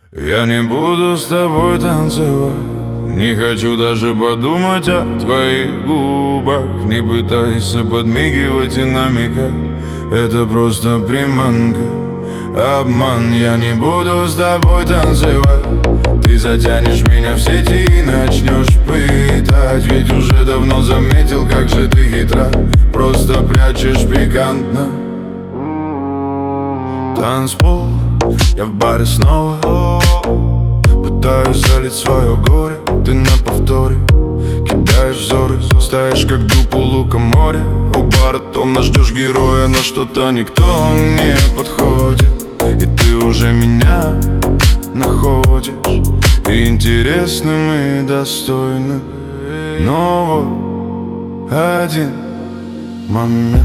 Я не буду с тобой танцевать, не хочу даже подумать о твоих губах. Не пытайся подмигивать и намекать, это просто приманка, обман. Я не буду с тобой танцевать, ты затянешь меня в сети и начнешь пытать. Ведь уже давно заметил, как же ты хитра, просто прячешь пикантно. Танцпол, я в баре снова, пытаюсь залить свое горе. Ты на повторе кидаешь взоры, стоишь как дуб у лука моря. У бара томно ждешь героя, но что-то никто не подходит. И ты уже меня находишь интересным и достойным. Но вот один момент: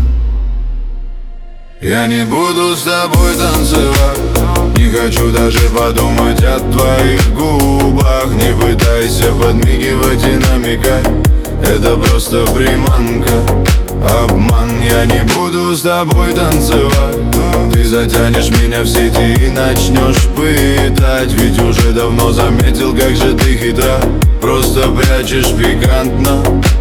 я не буду с тобой танцевать, не хочу даже подумать о твоих губах. Не пытайся подмигивать и намекать, это просто приманка, обман. Я не буду с тобой танцевать, ты затянешь меня в сети и начнешь пытать. Ведь уже давно заметил, как же ты хитра, просто прячешь пикантно.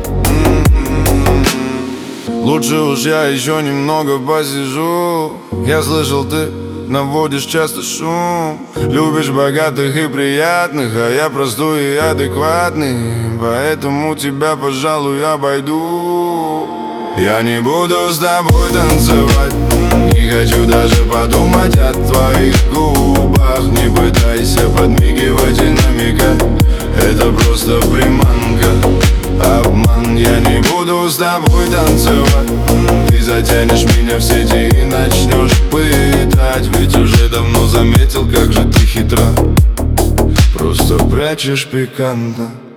Лучше уж я еще немного посижу. Я слышал, ты наводишь часто шум, любишь богатых и приятных, а я простой и адекватный, поэтому тебя, пожалуй, обойду. Я не буду с тобой танцевать, не хочу даже подумать о твоих губах. Не пытайся подмигивать и намекать, это просто приманка, обман. Я не буду с тобой танцевать, ты затянешь меня в сети и начнешь пытать. Ведь уже давно заметил, как же ты хитра, просто прячешь пикантно.